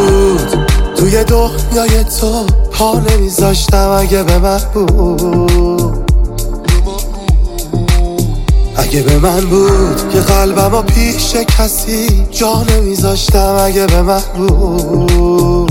بود توی دنیای تو پا نمیذاشتم اگه به من بود، اگه به من بود که قلبمو پیش کسی جا نمیذاشتم اگه به من بود.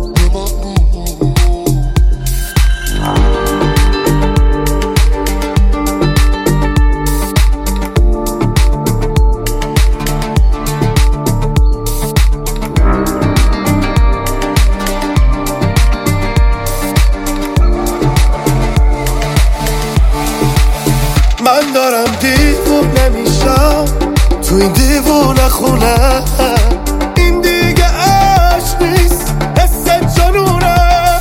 من دارم دیوونه میشم تو این دیوونه خونه، این دیگه عشق نیست حس جنونه.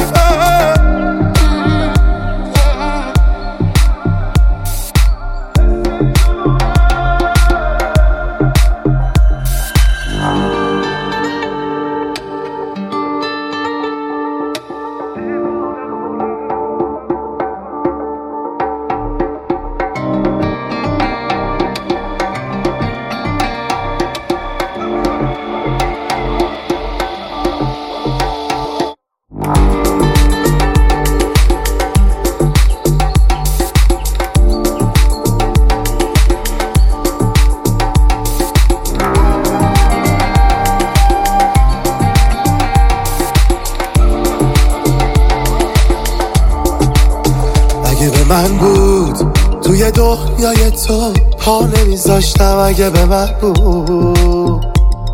اگه به من بود توی دنیای تو پا نمیذاشتم اگه به من بود،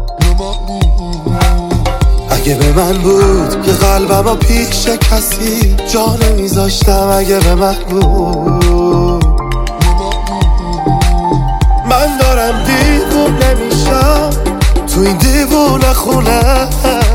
اگه به من بود که قلبمو پیش کسی جا نمیذاشتم اگه به من بود. من دارم دیوونه میشم تو این دیوونه خونه،